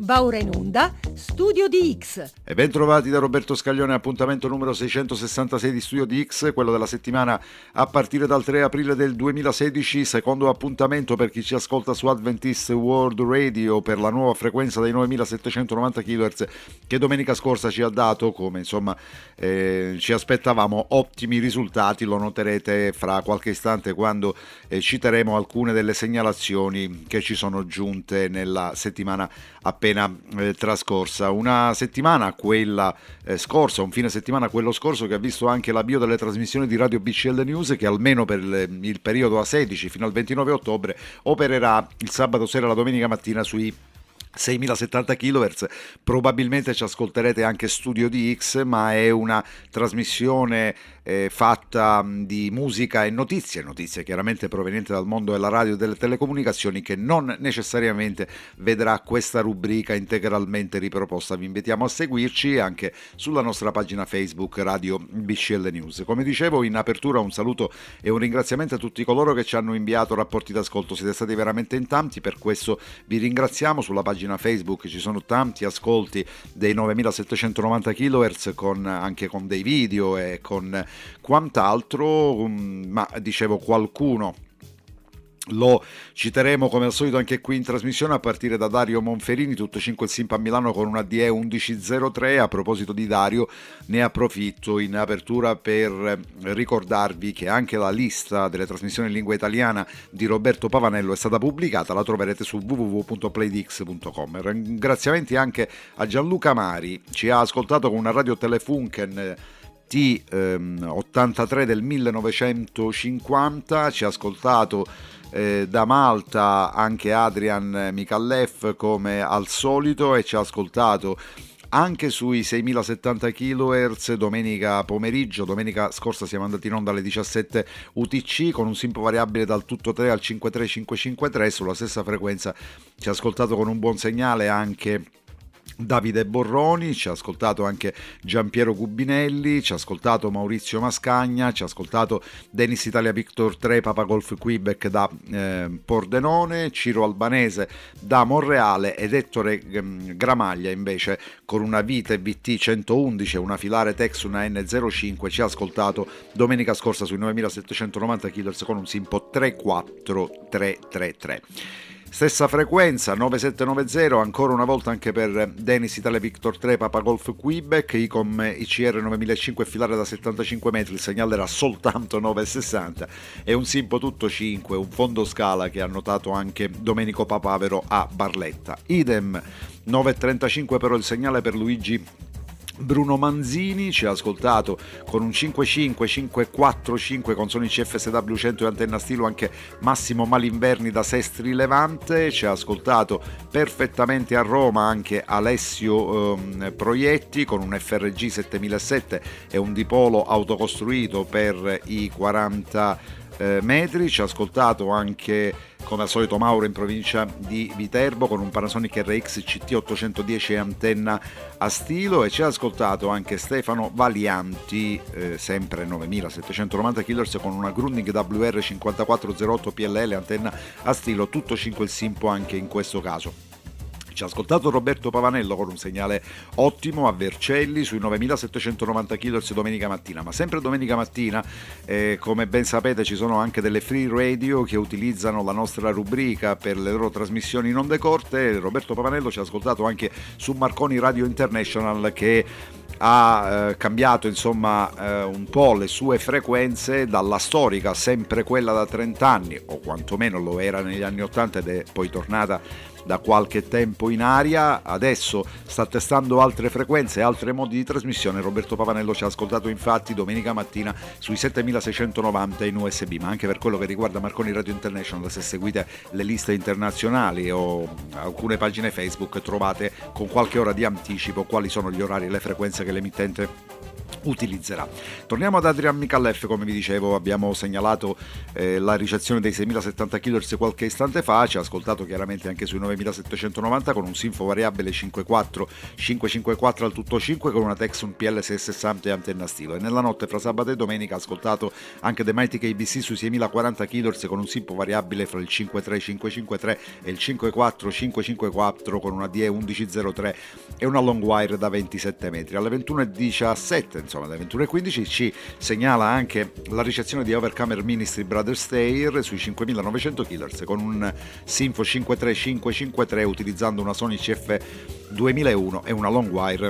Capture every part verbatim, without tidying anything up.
Va ora in onda Studio di X. E ben trovati da Roberto Scaglione, appuntamento numero seicentosessantasei di Studio di X, quello della settimana a partire dal tre aprile del duemilasedici, secondo appuntamento per chi ci ascolta su Adventist World Radio per la nuova frequenza dei novemilasettecentonovanta chilohertz che domenica scorsa ci ha dato, come insomma eh, ci aspettavamo, ottimi risultati. Lo noterete fra qualche istante quando eh, citeremo alcune delle segnalazioni che ci sono giunte nella settimana appena eh, trascorsa. Una settimana, quella eh, scorsa, un fine settimana quello scorso, che ha visto anche l'avvio delle trasmissioni di Radio B C L News, che almeno per il, il periodo A sedici fino al ventinove ottobre opererà il sabato sera e la domenica mattina sui seimilasettanta chilohertz. Probabilmente ci ascolterete anche Studio di X, ma è una trasmissione eh, fatta di musica e notizie, notizie chiaramente provenienti dal mondo della radio e delle telecomunicazioni, che non necessariamente vedrà questa rubrica integralmente riproposta. Vi invitiamo a seguirci anche sulla nostra pagina Facebook Radio B C L News. Come dicevo in apertura, un saluto e un ringraziamento a tutti coloro che ci hanno inviato rapporti d'ascolto. Siete stati veramente in tanti, per questo vi ringraziamo. Sulla pagina Facebook ci sono tanti ascolti dei novemilasettecentonovanta chilohertz, con, anche con dei video e con quant'altro, um, ma dicevo qualcuno lo citeremo come al solito anche qui in trasmissione, a partire da Dario Monferini, tutto cinque il Simpa a Milano con una D E undici zero tre. A proposito di Dario, ne approfitto in apertura per ricordarvi che anche la lista delle trasmissioni in lingua italiana di Roberto Pavanello è stata pubblicata, la troverete su w w w punto playdix punto com. Ringraziamenti anche a Gianluca Mari, ci ha ascoltato con una radio Telefunken T ottantatré del millenovecentocinquanta, ci ha ascoltato Eh, da Malta anche Adrian Micallef come al solito, e ci ha ascoltato anche sui seimilasettanta chilohertz domenica pomeriggio. Domenica scorsa siamo andati in onda alle diciassette U T C con un simpo variabile dal tutto tre al cinquantatré cinquecentocinquantatré. Sulla stessa frequenza ci ha ascoltato con un buon segnale anche Davide Borroni, ci ha ascoltato anche Giampiero Gubinelli, ci ha ascoltato Maurizio Mascagna, ci ha ascoltato Dennis Italia Victor tre Papa Golf Quebec da eh, Pordenone, Ciro Albanese da Monreale ed Ettore eh, Gramaglia invece con una Vite V T centoundici e una Filare Tex una N zero cinque ci ha ascoltato domenica scorsa sui novemilasettecentonovanta chilohertz con un simpo tre quattro tre tre tre. Stessa frequenza novantasette novanta, ancora una volta anche per Dennis Italia Victor tre Papa Golf Quebec, Icom I C R novemilacinque e filare da settantacinque metri, il segnale era soltanto nove virgola sessanta e un simpo tutto cinque, un fondo scala che ha notato anche Domenico Papavero a Barletta. Idem nove virgola trentacinque però il segnale per Luigi Bruno Manzini, ci ha ascoltato con un cinque cinque cinque quattro cinque con Sony C F S W cento e antenna stilo anche Massimo Malinverni da Sestri Levante, ci ha ascoltato perfettamente a Roma anche Alessio ehm, Proietti con un F R G settemilasette e un dipolo autocostruito per i quaranta eh, metri, ci ha ascoltato anche come al solito Mauro in provincia di Viterbo con un Panasonic R X C T ottocentodieci e antenna a stilo, e ci ha ascoltato anche Stefano Valianti eh, sempre novemilasettecentonovanta chilohertz con una Grundig W R cinquantaquattro zero otto P L L antenna a stilo, tutto cinque il simpo anche in questo caso. Ci ha ascoltato Roberto Pavanello con un segnale ottimo a Vercelli sui novemilasettecentonovanta chilohertz domenica mattina, ma sempre domenica mattina eh, come ben sapete ci sono anche delle free radio che utilizzano la nostra rubrica per le loro trasmissioni in onde corte. Roberto Pavanello ci ha ascoltato anche su Marconi Radio International, che ha eh, cambiato insomma eh, un po' le sue frequenze dalla storica, sempre quella da trenta anni, o quantomeno lo era negli anni ottanta ed è poi tornata da qualche tempo in aria. Adesso sta testando altre frequenze, altre modi di trasmissione. Roberto Pavanello ci ha ascoltato infatti domenica mattina sui settemilaseicentonovanta in U S B, ma anche per quello che riguarda Marconi Radio International, se seguite le liste internazionali o alcune pagine Facebook trovate con qualche ora di anticipo quali sono gli orari e le frequenze che l'emittente utilizzerà. Torniamo ad Adrian Micallef. Come vi dicevo, abbiamo segnalato eh, la ricezione dei seimilasettanta kHz qualche istante fa, ci ha ascoltato chiaramente anche sui novemilasettecentonovanta con un Sinfo variabile cinquantaquattro cinquecentocinquantaquattro al tutto cinque con una Texon P L sei sessanta e antenna stilo, e nella notte fra sabato e domenica ha ascoltato anche The Mighty K B C sui seimilaquaranta kHz con un Sinfo variabile fra il cinquantatré cinquecentocinquantatré e il cinquantaquattro cinquecentocinquantaquattro con una D E undici zero tre e una long wire da ventisette metri. Alle ventuno e diciassette, insomma alle ventuno e quindici, ci segnala anche la ricezione di Overcomer Ministry Brothers Steyr sui cinquemilanovecento kHz con un Sinfo cinquantatré cinquecentocinquantatré utilizzando una Sony C F duemilauno e una long wire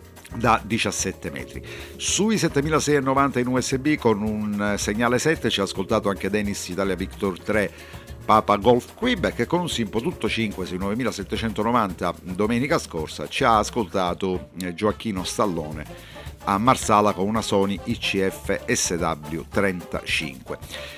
da diciassette metri. Sui settemilaseicentonovanta in U S B con un segnale sette ci ha ascoltato anche Dennis Italia Victor tre Papa Golf Quebec, e con un Sinfo tutto cinque sui novemilasettecentonovanta domenica scorsa ci ha ascoltato Gioacchino Stallone a Marsala con una Sony I C F S W trentacinque.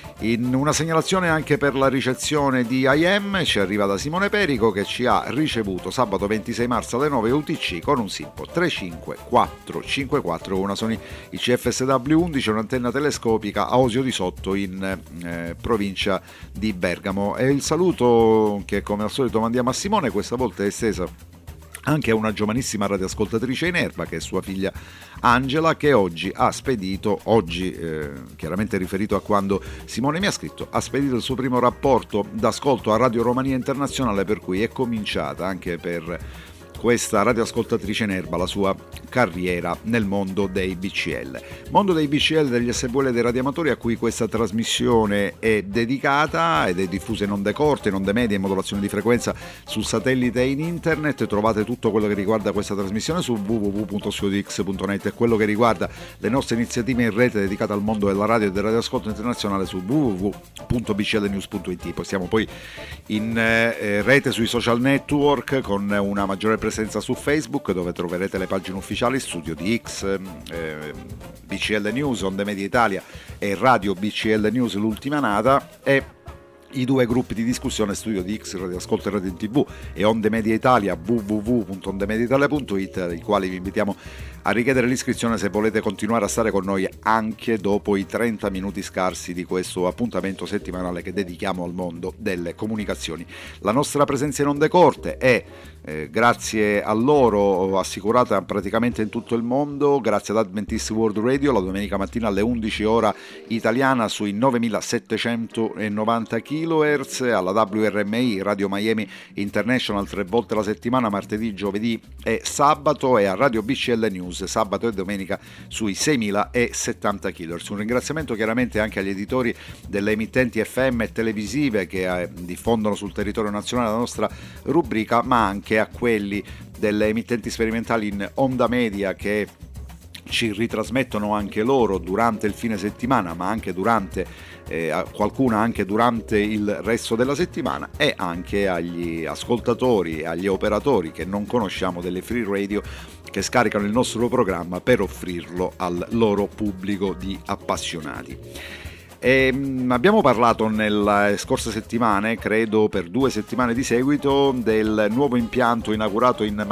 In una segnalazione anche per la ricezione di I M ci arriva da Simone Perico, che ci ha ricevuto sabato ventisei marzo alle nove U T C con un Sinfo trentacinque quattrocentocinquantaquattro con una Sony I C F S W undici e un'antenna telescopica a Osio di Sotto in eh, provincia di Bergamo. E il saluto che come al solito mandiamo a Simone questa volta è esteso anche a una giovanissima radioascoltatrice in erba, che è sua figlia Angela, che oggi ha spedito, oggi eh, chiaramente riferito a quando Simone mi ha scritto, ha spedito il suo primo rapporto d'ascolto a Radio Romania Internazionale, per cui è cominciata anche per questa radioascoltatrice in erba la sua carriera nel mondo dei B C L. Mondo dei B C L, degli S V L e dei radioamatori, a cui questa trasmissione è dedicata ed è diffusa in onde corte, in onde medie, in modulazione di frequenza, sul satellite e in internet. Trovate tutto quello che riguarda questa trasmissione su w w w punto studio d x punto net e quello che riguarda le nostre iniziative in rete dedicate al mondo della radio e del radioascolto internazionale su w w w punto b c l news punto i t. Poi siamo poi in eh, rete sui social network con una maggiore presenza su Facebook, dove troverete le pagine ufficiali Studio D X, eh, B C L News, Onde Media Italia e Radio B C L News l'ultima nata, e i due gruppi di discussione Studio D X, Radio Ascolto e Radio in TV, e Onde Media Italia, w w w punto onde media italia punto i t, ai quali vi invitiamo a richiedere l'iscrizione se volete continuare a stare con noi anche dopo i trenta minuti scarsi di questo appuntamento settimanale che dedichiamo al mondo delle comunicazioni. La nostra presenza in onde corte è eh, grazie a loro assicurata praticamente in tutto il mondo, grazie ad Adventist World Radio, la domenica mattina alle undici ora italiana sui novemilasettecentonovanta kHz, alla W R M I Radio Miami International tre volte la settimana, martedì, giovedì e sabato, e a Radio B C L News sabato e domenica sui seimilasettanta kHz. Un ringraziamento chiaramente anche agli editori delle emittenti F M e televisive che eh, diffondono sul territorio nazionale la nostra rubrica, ma anche a quelli delle emittenti sperimentali in onda media che ci ritrasmettono anche loro durante il fine settimana, ma anche durante eh, qualcuna anche durante il resto della settimana, e anche agli ascoltatori e agli operatori che non conosciamo delle free radio che scaricano il nostro programma per offrirlo al loro pubblico di appassionati. E, mh, abbiamo parlato nelle scorse settimane, credo per due settimane di seguito, del nuovo impianto inaugurato in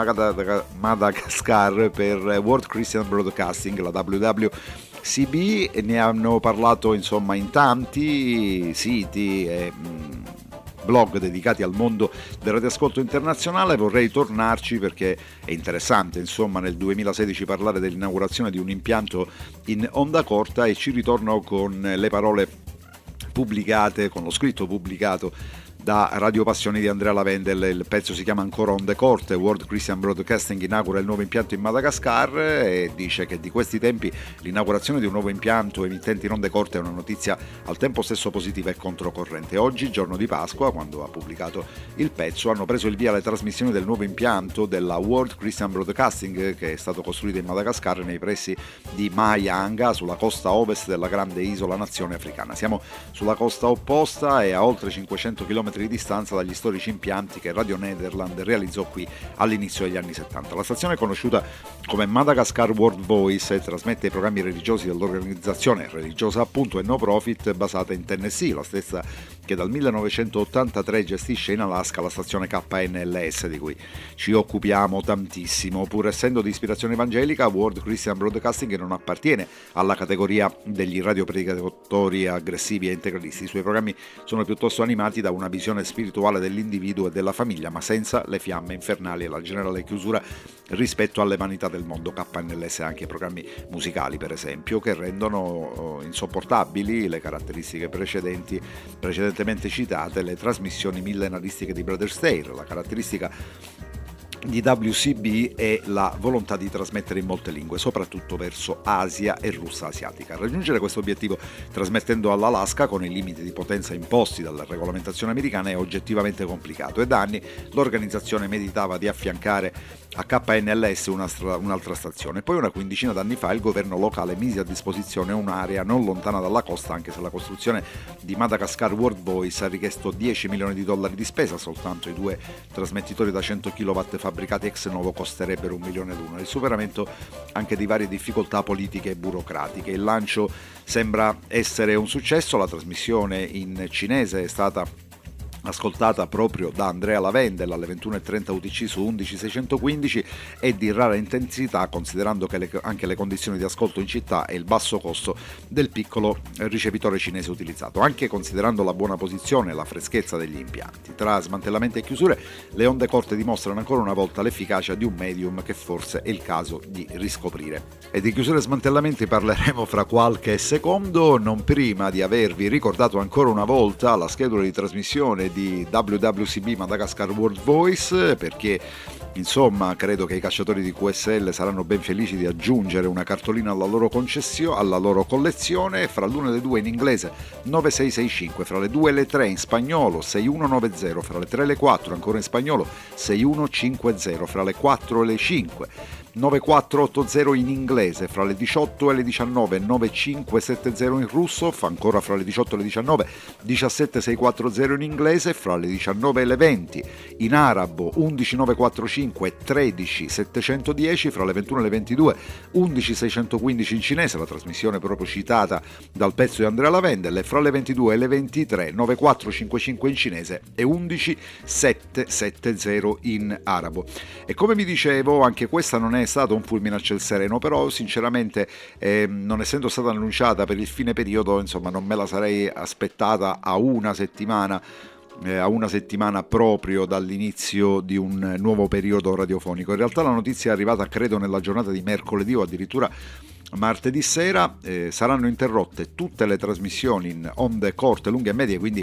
Madagascar per World Christian Broadcasting, la W W C B, e ne hanno parlato insomma in tanti siti e mh, blog dedicati al mondo del radioascolto internazionale. Vorrei tornarci perché è interessante insomma nel duemilasedici parlare dell'inaugurazione di un impianto in onda corta, e ci ritorno con le parole pubblicate, con lo scritto pubblicato da Radio Passioni di Andrea Lavendel. Il pezzo si chiama ancora Onde Corte. World Christian Broadcasting inaugura il nuovo impianto in Madagascar, e dice che di questi tempi l'inaugurazione di un nuovo impianto emittente in onde corte è una notizia al tempo stesso positiva e controcorrente. Oggi, giorno di Pasqua, quando ha pubblicato il pezzo, hanno preso il via le trasmissioni del nuovo impianto della World Christian Broadcasting, che è stato costruito in Madagascar nei pressi di Mahajanga, sulla costa ovest della grande isola nazione africana. Siamo sulla costa opposta e a oltre cinquecento chilometri chilometri di distanza dagli storici impianti che Radio Nederland realizzò qui all'inizio degli anni settanta. La stazione è conosciuta come Madagascar World Voice e trasmette i programmi religiosi dell'organizzazione religiosa appunto e no profit basata in Tennessee, la stessa che dal millenovecentottantatré gestisce in Alaska la stazione K N L S di cui ci occupiamo tantissimo. Pur essendo di ispirazione evangelica, World Christian Broadcasting non appartiene alla categoria degli radiopredicatori aggressivi e integralisti. I suoi programmi sono piuttosto animati da una visione spirituale dell'individuo e della famiglia, ma senza le fiamme infernali e la generale chiusura rispetto alle vanità del mondo. K N L S ha anche programmi musicali, per esempio, che rendono insopportabili le caratteristiche precedenti, precedentemente citate, le trasmissioni millenaristiche di Brother Stare. La caratteristica di W C B è la volontà di trasmettere in molte lingue, soprattutto verso Asia e Russia asiatica. Raggiungere questo obiettivo trasmettendo all'Alaska con i limiti di potenza imposti dalla regolamentazione americana è oggettivamente complicato e da anni l'organizzazione meditava di affiancare a K N L S una stra- un'altra stazione. Poi una quindicina d'anni fa il governo locale mise a disposizione un'area non lontana dalla costa, anche se la costruzione di Madagascar World Voice ha richiesto dieci milioni di dollari di spesa. Soltanto i due trasmettitori da cento chilowatt fabbricati ex novo costerebbero un milione l'uno. Il superamento anche di varie difficoltà politiche e burocratiche. Il lancio sembra essere un successo, la trasmissione in cinese è stata ascoltata proprio da Andrea Lavendel alle ventuno e trenta U T C su undici seicentoquindici e di rara intensità, considerando che le, anche le condizioni di ascolto in città e il basso costo del piccolo ricevitore cinese utilizzato, anche considerando la buona posizione e la freschezza degli impianti. Tra smantellamenti e chiusure, le onde corte dimostrano ancora una volta l'efficacia di un medium che forse è il caso di riscoprire. E di chiusure e smantellamenti parleremo fra qualche secondo, non prima di avervi ricordato ancora una volta la schedula di trasmissione di W W C B Madagascar World Voice, perché insomma credo che i cacciatori di Q S L saranno ben felici di aggiungere una cartolina alla loro concessio, alla loro collezione. Fra l'una e le due in inglese nove sei sei cinque, fra le due e le tre in spagnolo sei uno nove zero, fra le tre e le quattro ancora in spagnolo sei uno cinque zero, fra le quattro e le cinque nove quattro otto zero in inglese, fra le diciotto e le diciannove nove cinque sette zero in russo, ancora fra le diciotto e le diciannove diciassette sei quattro zero in inglese, fra le diciannove e le venti in arabo undici nove quattro cinque tredici settecentodieci, fra le ventuno e le ventidue undici seicentoquindici in cinese, la trasmissione proprio citata dal pezzo di Andrea Lavendel, e fra le ventidue e le ventitré nove quattro cinque cinque in cinese e undici sette sette zero in arabo. E come vi dicevo, anche questa non è è stato un fulmine a ciel sereno, però sinceramente eh, non essendo stata annunciata per il fine periodo, insomma non me la sarei aspettata a una settimana eh, a una settimana proprio dall'inizio di un nuovo periodo radiofonico. In realtà la notizia è arrivata credo nella giornata di mercoledì o addirittura martedì sera. Eh, saranno interrotte tutte le trasmissioni in onde corte, lunghe e medie, quindi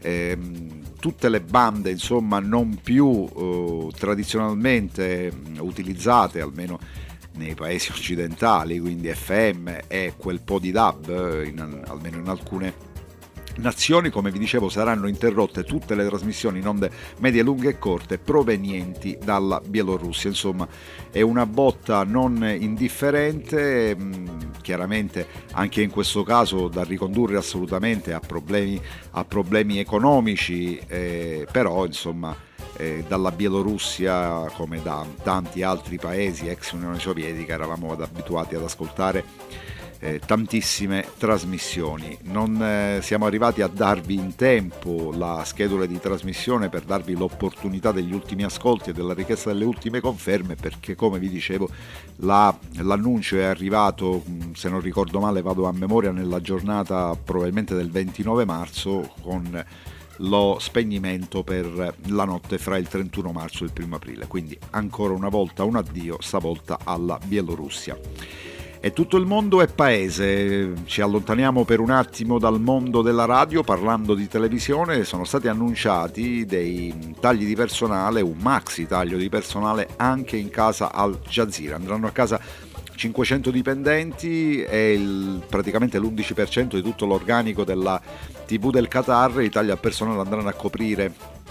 ehm, tutte le bande insomma non più eh, tradizionalmente utilizzate, almeno nei paesi occidentali, quindi F M e quel po' di D A B, in, almeno in alcune nazioni. Come vi dicevo, saranno interrotte tutte le trasmissioni in onde medie, lunghe e corte provenienti dalla Bielorussia. Insomma, è una botta non indifferente, chiaramente anche in questo caso da ricondurre assolutamente a problemi, a problemi economici, eh, però insomma eh, dalla Bielorussia, come da tanti altri paesi ex Unione Sovietica, eravamo abituati ad ascoltare Eh, tantissime trasmissioni. Non eh, siamo arrivati a darvi in tempo la schedula di trasmissione per darvi l'opportunità degli ultimi ascolti e della richiesta delle ultime conferme, perché come vi dicevo la, l'annuncio è arrivato, se non ricordo male, vado a memoria, nella giornata probabilmente del ventinove marzo, con lo spegnimento per la notte fra il trentuno marzo e il primo aprile. Quindi ancora una volta un addio, stavolta alla Bielorussia. E tutto il mondo è paese. Ci allontaniamo per un attimo dal mondo della radio parlando di televisione. Sono stati annunciati dei tagli di personale, un maxi taglio di personale anche in casa Al Jazeera. Andranno a casa cinquecento dipendenti e il, praticamente l'undici per cento di tutto l'organico della tivù del Qatar. I tagli al personale andranno a coprire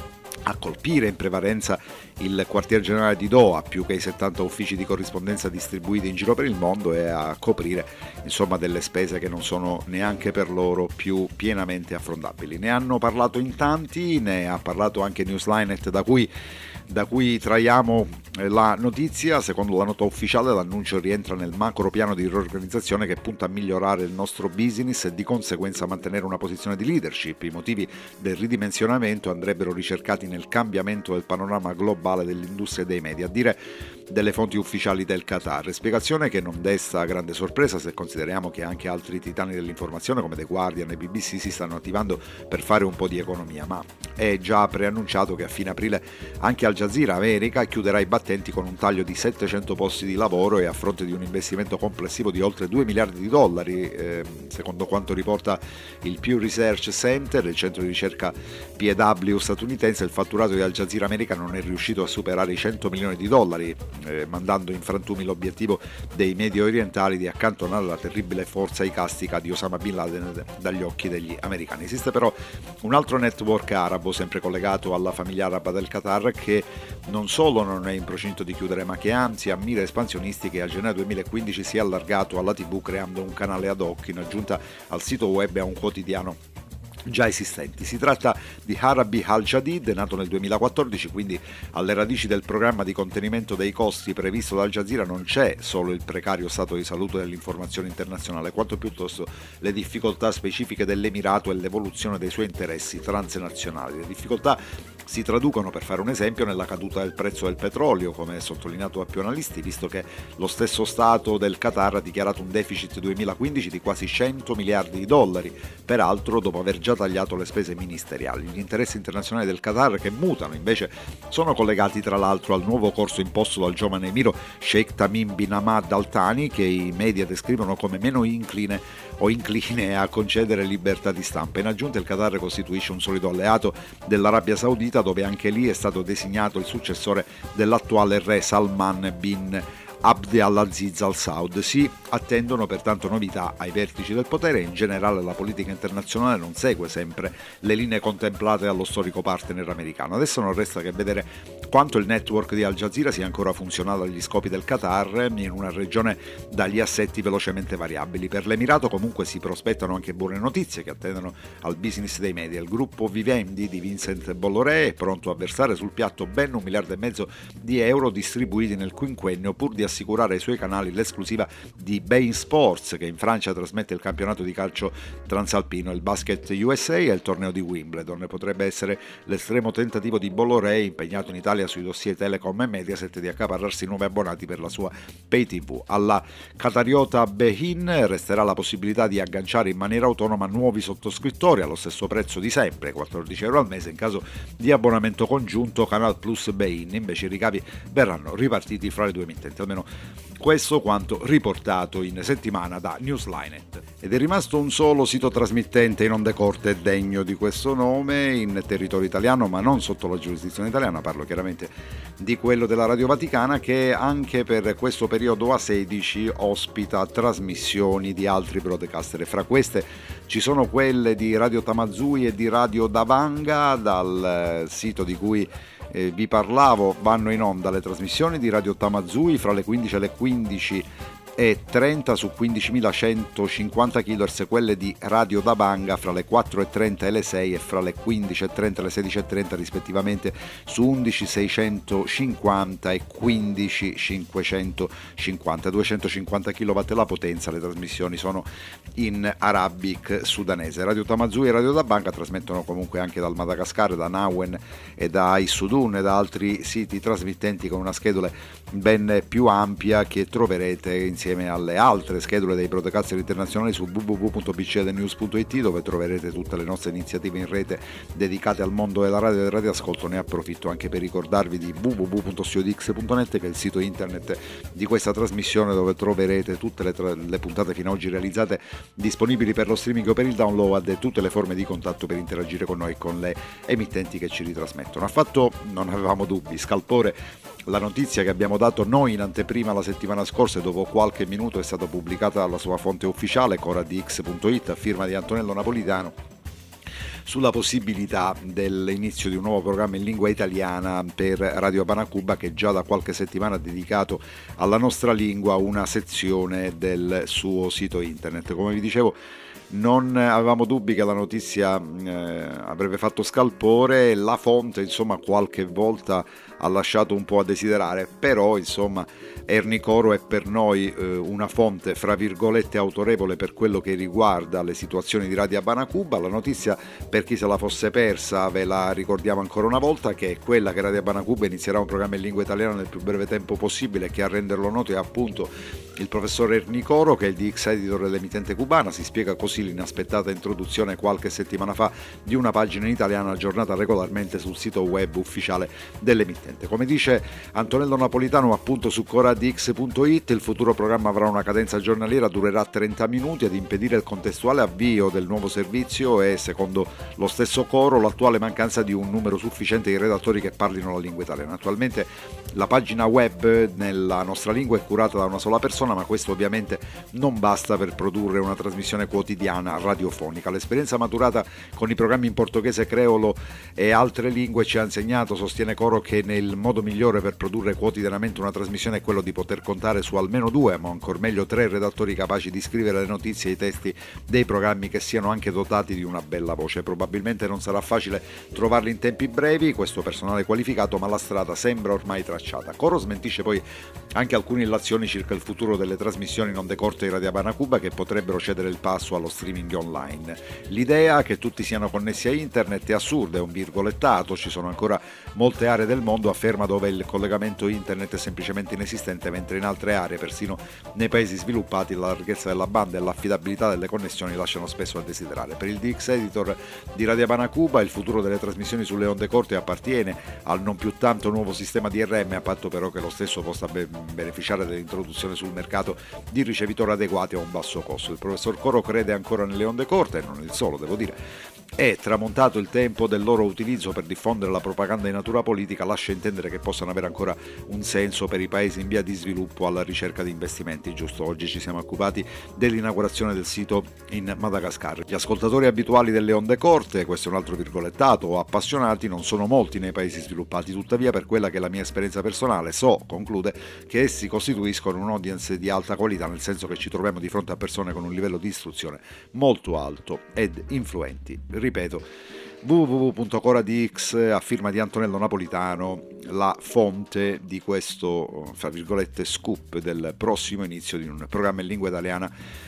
a colpire in prevalenza il quartier generale di Doha, più che i settanta uffici di corrispondenza distribuiti in giro per il mondo, e a coprire insomma delle spese che non sono neanche per loro più pienamente affrontabili. Ne hanno parlato in tanti, ne ha parlato anche Newslinet, da cui da cui traiamo la notizia. Secondo la nota ufficiale, l'annuncio rientra nel macro piano di riorganizzazione che punta a migliorare il nostro business e di conseguenza mantenere una posizione di leadership. I motivi del ridimensionamento andrebbero ricercati nel cambiamento del panorama globale dell'industria dei media, a dire delle fonti ufficiali del Qatar. Spiegazione che non desta grande sorpresa se consideriamo che anche altri titani dell'informazione come The Guardian e B B C si stanno attivando per fare un po' di economia, ma è già preannunciato che a fine aprile anche Al Jazeera America chiuderà i battenti con un taglio di settecento posti di lavoro, e a fronte di un investimento complessivo di oltre due miliardi di dollari, eh, secondo quanto riporta il Pew Research Center, il centro di ricerca P E W statunitense. Il fatturato di Al Jazeera America non è riuscito a superare i cento milioni di dollari, eh, mandando in frantumi l'obiettivo dei medio orientali di accantonare la terribile forza icastica di Osama Bin Laden dagli occhi degli americani. Esiste però un altro network arabo, sempre collegato alla famiglia araba del Qatar, che non solo non è in procinto di chiudere, ma che anzi ha mire espansionistiche, e a gennaio duemilaquindici si è allargato alla tivù creando un canale ad hoc in aggiunta al sito web e a un quotidiano già esistenti. Si tratta di Arabi Al Jadid, nato nel duemilaquattordici, quindi alle radici del programma di contenimento dei costi previsto da Al Jazeera non c'è solo il precario stato di salute dell'informazione internazionale, quanto piuttosto le difficoltà specifiche dell'Emirato e l'evoluzione dei suoi interessi transnazionali. Le difficoltà si traducono, per fare un esempio, nella caduta del prezzo del petrolio, come sottolineato da più analisti, visto che lo stesso Stato del Qatar ha dichiarato un deficit duemilaquindici di quasi cento miliardi di dollari, peraltro dopo aver già tagliato le spese ministeriali. Gli interessi internazionali del Qatar, che mutano, invece sono collegati tra l'altro al nuovo corso imposto dal giovane emiro Sheikh Tamim bin Hamad Al Thani, che i media descrivono come meno incline o incline a concedere libertà di stampa. In aggiunta, il Qatar costituisce un solido alleato dell'Arabia Saudita, dove anche lì è stato designato il successore dell'attuale re Salman bin Abd al-Aziz Al Saud. Si attendono pertanto novità ai vertici del potere, e in generale la politica internazionale non segue sempre le linee contemplate dallo storico partner americano. Adesso non resta che vedere quanto il network di Al Jazeera sia ancora funzionale agli scopi del Qatar in una regione dagli assetti velocemente variabili. Per l'Emirato comunque si prospettano anche buone notizie che attendono al business dei media. Il gruppo Vivendi di Vincent Bolloré è pronto a versare sul piatto ben un miliardo e mezzo di euro distribuiti nel quinquennio, pur di assicurare ai suoi canali l'esclusiva di beIN Sports, che in Francia trasmette il campionato di calcio transalpino, il Basket U S A e il torneo di Wimbledon. Potrebbe essere l'estremo tentativo di Bolloré, impegnato in Italia sui dossier Telecom e Mediaset, di accaparrarsi nuovi abbonati per la sua pay tivù. Alla qatariota beIN resterà la possibilità di agganciare in maniera autonoma nuovi sottoscrittori allo stesso prezzo di sempre, quattordici euro al mese, in caso di abbonamento congiunto Canal Plus beIN. Invece i ricavi verranno ripartiti fra le due emittenti, almeno questo quanto riportato in settimana da Newslinet. Ed è rimasto un solo sito trasmittente in onde corte degno di questo nome in territorio italiano, ma non sotto la giurisdizione italiana. Parlo chiaramente di quello della Radio Vaticana, che anche per questo periodo A sedici ospita trasmissioni di altri broadcaster, e fra queste ci sono quelle di Radio Tamazui e di Radio Davanga. Dal sito di cui Eh, vi parlavo vanno in onda le trasmissioni di Radio Tamazui fra le quindici e le quindici e trenta su quindicimilacentocinquanta kHz, quelle di Radio Davanga fra le quattro e trenta e le sei, e fra le quindici e trenta e le sedici e trenta rispettivamente su undicimilaseicentocinquanta e quindicicinquecentocinquanta. duecentocinquanta chilowatt la potenza. Le trasmissioni sono in arabic sudanese. Radio Tamazui e Radio Davanga trasmettono comunque anche dal Madagascar, da Nauen e da Issoudun e da altri siti trasmittenti con una schedule ben più ampia, che troverete insieme alle altre schedule dei broadcaster internazionali su w w w punto b c l news punto i t, dove troverete tutte le nostre iniziative in rete dedicate al mondo della radio e del radioascolto. Ne approfitto anche per ricordarvi di w w w punto studiodx punto net, che è il sito internet di questa trasmissione, dove troverete tutte le, tra- le puntate fino ad oggi realizzate disponibili per lo streaming o per il download, e tutte le forme di contatto per interagire con noi e con le emittenti che ci ritrasmettono. Ha fatto, non avevamo dubbi, scalpore la notizia che abbiamo dato noi in anteprima la settimana scorsa, e dopo qualche minuto è stata pubblicata dalla sua fonte ufficiale Cora D X punto it a firma di Antonello Napolitano, sulla possibilità dell'inizio di un nuovo programma in lingua italiana per Radio Habana Cuba, che già da qualche settimana ha dedicato alla nostra lingua una sezione del suo sito internet. Come vi dicevo, non avevamo dubbi che la notizia eh, avrebbe fatto scalpore. La fonte, insomma, qualche volta ha lasciato un po' a desiderare, però insomma Erni Coro è per noi eh, una fonte fra virgolette autorevole per quello che riguarda le situazioni di Radio Habana Cuba. La notizia, per chi se la fosse persa, ve la ricordiamo ancora una volta, che è quella che Radio Habana Cuba inizierà un programma in lingua italiana nel più breve tempo possibile, che a renderlo noto è appunto il professor Erni Coro, che è il D X editor dell'emittente cubana. Si spiega così l'inaspettata introduzione qualche settimana fa di una pagina in italiano aggiornata regolarmente sul sito web ufficiale dell'emittente. Come dice Antonello Napolitano appunto su cora d x punto it, il futuro programma avrà una cadenza giornaliera, durerà trenta minuti. Ad impedire il contestuale avvio del nuovo servizio è, secondo lo stesso Coro, l'attuale mancanza di un numero sufficiente di redattori che parlino la lingua italiana. Attualmente la pagina web nella nostra lingua è curata da una sola persona, ma questo ovviamente non basta per produrre una trasmissione quotidiana radiofonica. L'esperienza maturata con i programmi in portoghese, creolo e altre lingue ci ha insegnato, sostiene Coro, che nel modo migliore per produrre quotidianamente una trasmissione è quello di poter contare su almeno due, ma ancor meglio tre redattori capaci di scrivere le notizie e i testi dei programmi, che siano anche dotati di una bella voce. Probabilmente non sarà facile trovarli in tempi brevi, questo personale qualificato, ma la strada sembra ormai tracciata. Coro smentisce poi anche alcune illazioni circa il futuro delle trasmissioni in onde corte di Radio Habana Cuba, che potrebbero cedere il passo allo streaming online. L'idea che tutti siano connessi a internet è assurda, è un virgolettato. Ci sono ancora molte aree del mondo, afferma, dove il collegamento internet è semplicemente inesistente, mentre in altre aree, persino nei paesi sviluppati, la larghezza della banda e l'affidabilità delle connessioni lasciano spesso a desiderare. Per il D X editor di Radio Habana Cuba il futuro delle trasmissioni sulle onde corte appartiene al non più tanto nuovo sistema D R M, a patto però che lo stesso possa be- beneficiare dell'introduzione sul mercato di ricevitori adeguati a un basso costo. Il professor Coro crede ancora nelle onde corte, e non il solo, devo dire. È tramontato il tempo del loro utilizzo per diffondere la propaganda di natura politica, lascia intendere che possano avere ancora un senso per i paesi in via di sviluppo alla ricerca di investimenti. Giusto oggi ci siamo occupati dell'inaugurazione del sito in Madagascar. Gli ascoltatori abituali delle onde corte, questo è un altro virgolettato, o appassionati, non sono molti nei paesi sviluppati. Tuttavia, per quella che è la mia esperienza personale, so, conclude, che essi costituiscono un'audience di alta qualità, nel senso che ci troviamo di fronte a persone con un livello di istruzione molto alto ed influenti. Ripeto, w w w punto cora d x a firma di Antonello Napolitano, la fonte di questo, fra virgolette, scoop del prossimo inizio di un programma in lingua italiana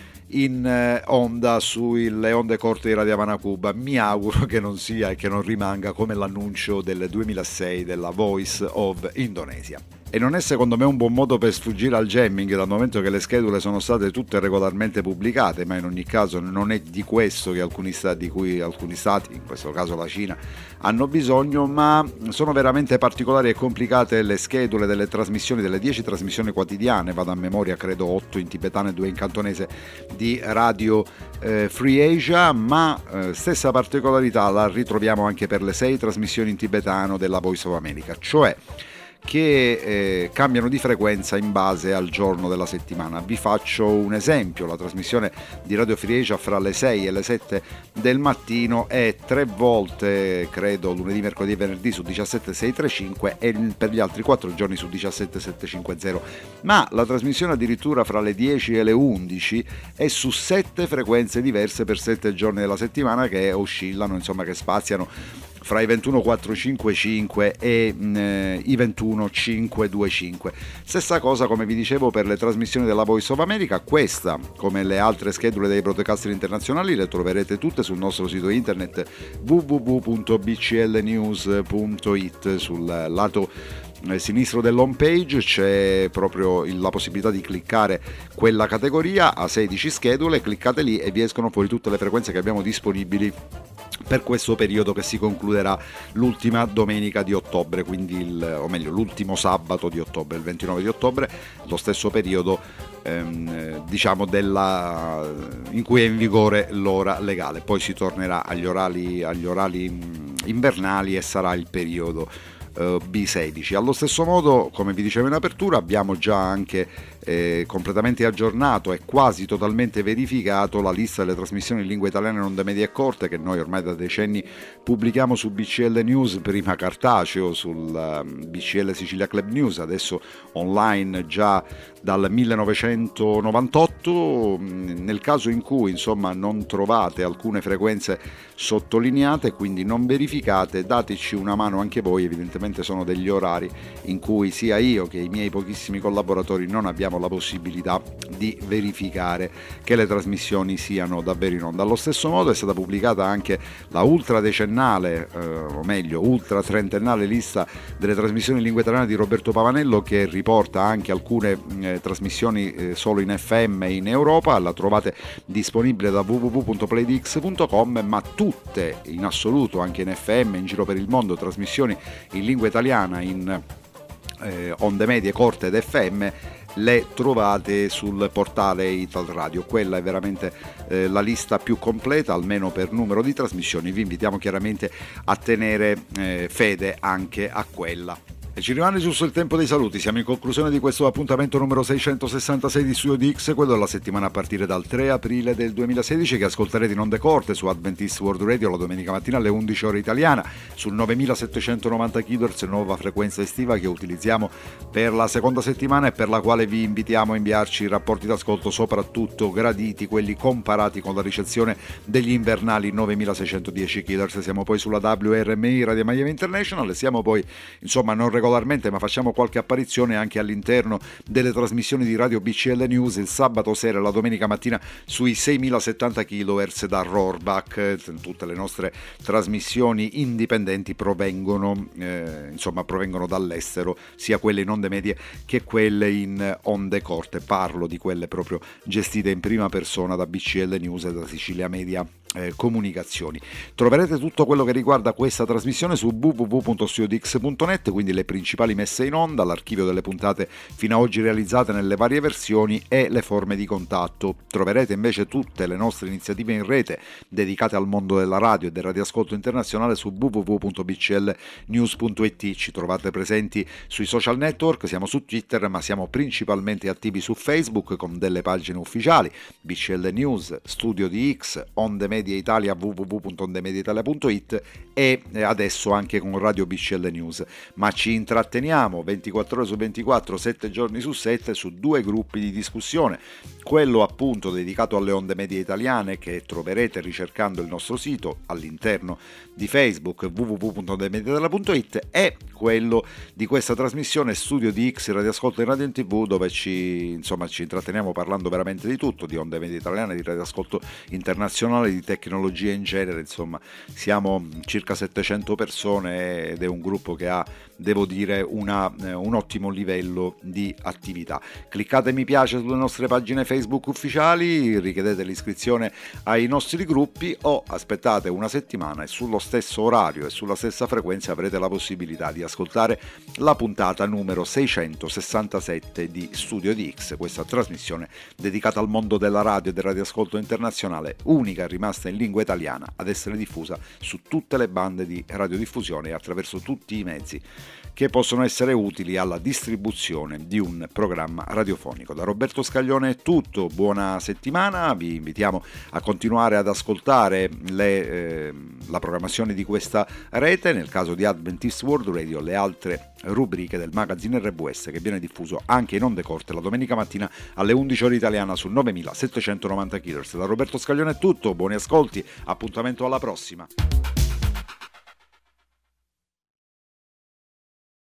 in onda sulle onde corte di Radio Habana Cuba. Mi auguro che non sia e che non rimanga come l'annuncio del duemilasei della Voice of Indonesia. E non è secondo me un buon modo per sfuggire al jamming, dal momento che le schedule sono state tutte regolarmente pubblicate, ma in ogni caso non è di questo che alcuni stati, di cui alcuni stati, in questo caso la Cina, hanno bisogno, ma sono veramente particolari e complicate le schedule delle trasmissioni, delle dieci trasmissioni quotidiane, vado a memoria, credo otto in tibetano e due in cantonese, di Radio eh, Free Asia, ma eh, stessa particolarità la ritroviamo anche per le sei trasmissioni in tibetano della Voice of America, cioè che eh, cambiano di frequenza in base al giorno della settimana. Vi faccio un esempio: la trasmissione di Radio Free Asia fra le sei e le sette del mattino è tre volte, credo, lunedì, mercoledì e venerdì su diciassette seicentotrentacinque e per gli altri quattro giorni su diciassette settecentocinquanta, ma la trasmissione addirittura fra le dieci e le undici è su sette frequenze diverse per sette giorni della settimana, che oscillano, insomma, che spaziano fra i ventuno quattrocentocinquantacinque e eh, i ventuno cinquecentoventicinque. Stessa cosa, come vi dicevo, per le trasmissioni della Voice of America. Questa, come le altre schedule dei broadcaster internazionali, le troverete tutte sul nostro sito internet w w w punto b c l news punto it. Sul lato sinistro dell'home page c'è proprio la possibilità di cliccare quella categoria a sedici schedule, cliccate lì e vi escono fuori tutte le frequenze che abbiamo disponibili per questo periodo, che si concluderà l'ultima domenica di ottobre, quindi il, o meglio l'ultimo sabato di ottobre, il ventinove di ottobre, lo stesso periodo ehm, diciamo della, in cui è in vigore l'ora legale. Poi si tornerà agli orari, agli orari invernali e sarà il periodo eh, B sedici. Allo stesso modo, come vi dicevo in apertura, abbiamo già anche eh, completamente aggiornato e quasi totalmente verificato la lista delle trasmissioni in lingua italiana in onde medie e corte che noi ormai da decenni pubblichiamo su B C L News, prima cartaceo sul um, B C L Sicilia Club News, adesso online già dal millenovecentonovantotto. Nel caso in cui insomma non trovate alcune frequenze sottolineate, quindi non verificate, dateci una mano anche voi. Evidentemente sono degli orari in cui sia io che i miei pochissimi collaboratori non abbiamo la possibilità di verificare che le trasmissioni siano davvero in onda. Allo stesso modo è stata pubblicata anche la ultradecennale, eh, o meglio ultra trentennale lista delle trasmissioni in lingua italiana di Roberto Pavanello, che riporta anche alcune eh, trasmissioni eh, solo in F M in Europa. La trovate disponibile da w w w punto play d x punto com, ma tutte in assoluto, anche in F M in giro per il mondo, trasmissioni in lingua italiana in eh, onde medie corte ed F M le trovate sul portale Ital Radio. Quella è veramente eh, la lista più completa, almeno per numero di trasmissioni. Vi invitiamo chiaramente a tenere eh, fede anche a quella. E ci rimane giusto il tempo dei saluti. Siamo in conclusione di questo appuntamento numero seicentosessantasei di Studio D X, quello della settimana a partire dal tre aprile del duemilasedici, che ascolterete in onde corte su Adventist World Radio la domenica mattina alle undici ore italiana sul novemilasettecentonovanta kHz, nuova frequenza estiva che utilizziamo per la seconda settimana e per la quale vi invitiamo a inviarci rapporti d'ascolto, soprattutto graditi, quelli comparati con la ricezione degli invernali novemilaseicentodieci kHz. Siamo poi sulla W R M I Radio Miami International, siamo poi insomma non regolarmente ma facciamo qualche apparizione anche all'interno delle trasmissioni di Radio B C L News il sabato sera e la domenica mattina sui seimilasettanta kHz da Rohrbach. Tutte le nostre trasmissioni indipendenti provengono eh, insomma provengono dall'estero, sia quelle in onde medie che quelle in onde corte. Parlo di quelle proprio gestite in prima persona da B C L News e da Sicilia Media Eh, Comunicazioni. Troverete tutto quello che riguarda questa trasmissione su w w w punto studio d x punto net, quindi le principali messe in onda, l'archivio delle puntate fino ad oggi realizzate nelle varie versioni e le forme di contatto. Troverete invece tutte le nostre iniziative in rete dedicate al mondo della radio e del radioascolto internazionale su w w w punto b c l news punto i t. Ci trovate presenti sui social network, siamo su Twitter, ma siamo principalmente attivi su Facebook con delle pagine ufficiali: B C L News, Studio D X, Onde Media Italia, w w w punto onde media italia punto i t, e adesso anche con Radio B C L News. Ma ci intratteniamo ventiquattro ore su ventiquattro, sette giorni su sette su due gruppi di discussione, quello appunto dedicato alle onde medie italiane che troverete ricercando il nostro sito all'interno di Facebook w w w punto onde media italia punto i t, e quello di questa trasmissione Studio D X radioascolto in radio e in tv, dove ci insomma ci intratteniamo parlando veramente di tutto, di onde medie italiane, di radioascolto internazionale, di tecnologia in genere. Insomma siamo circa settecento persone ed è un gruppo che ha, devo dire, una, un ottimo livello di attività. Cliccate mi piace sulle nostre pagine Facebook ufficiali, richiedete l'iscrizione ai nostri gruppi o aspettate una settimana e sullo stesso orario e sulla stessa frequenza avrete la possibilità di ascoltare la puntata numero seicentosessantasette di Studio D X, questa trasmissione dedicata al mondo della radio e del radioascolto internazionale, unica rimasta in lingua italiana ad essere diffusa su tutte le bande di radiodiffusione e attraverso tutti i mezzi che possono essere utili alla distribuzione di un programma radiofonico. Da Roberto Scaglione è tutto, buona settimana, vi invitiamo a continuare ad ascoltare le, eh, la programmazione di questa rete, nel caso di Adventist World Radio le altre rubriche del magazine R W S che viene diffuso anche in onde corte la domenica mattina alle undici ore italiana su novemilasettecentonovanta kHz. Da Roberto Scaglione è tutto, buoni ascolti, appuntamento alla prossima.